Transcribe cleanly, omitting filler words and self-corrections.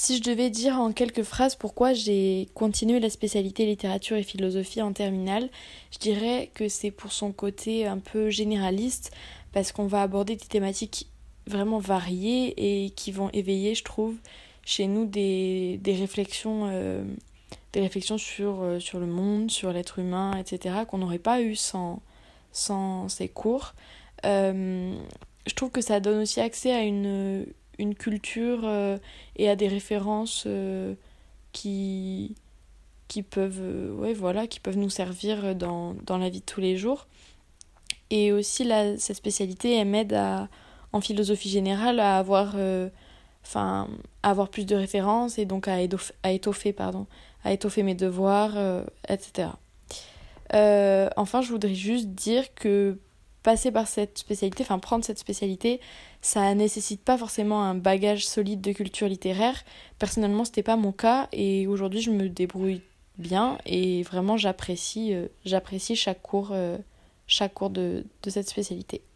Si je devais dire en quelques phrases pourquoi j'ai continué la spécialité littérature et philosophie en terminale, je dirais que c'est pour son côté un peu généraliste, parce qu'on va aborder des thématiques vraiment variées et qui vont éveiller, je trouve, chez nous des réflexions sur le monde, sur l'être humain, etc., qu'on n'aurait pas eu sans ces cours. Euh, je trouve que ça donne aussi accès à une culture et à des références qui, qui peuvent, ouais, voilà, qui peuvent nous servir dans la vie de tous les jours. Et aussi, cette spécialité, elle m'aide en philosophie générale enfin, à avoir plus de références et donc à étoffer mes devoirs, etc. Enfin, je voudrais juste dire que passer par cette spécialité, enfin prendre cette spécialité, ça nécessite pas forcément un bagage solide de culture littéraire. Personnellement, c'était pas mon cas et aujourd'hui, je me débrouille bien et vraiment j'apprécie chaque cours de cette spécialité.